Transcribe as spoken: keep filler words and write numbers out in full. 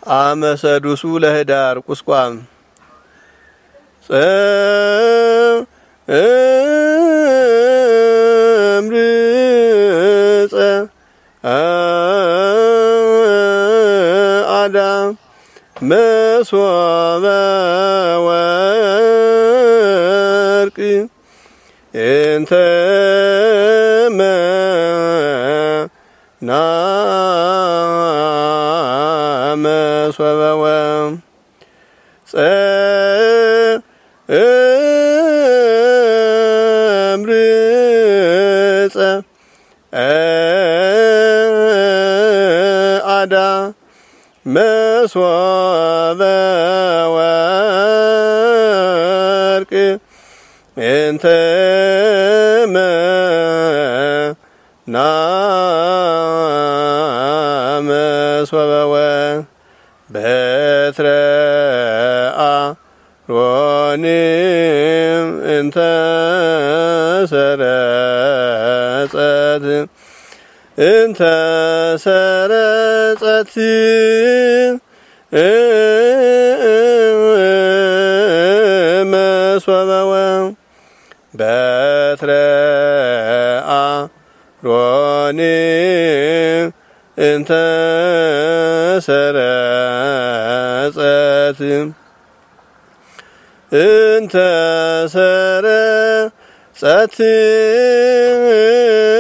አመሰዱሱ ለህዳር ቁስቋም እምርጸ አዳ መስዋበ ወርቅ እንተ መስዋበ እምርጸ አዳ መስዋበ ወርቅ እንተ መስዋበ በትረ አሮን እንተ ሰረጸት እንተ ሰረጸት መስዋበ በትረ አሮን እንተ ሰረጸት እንተ ሰረጸት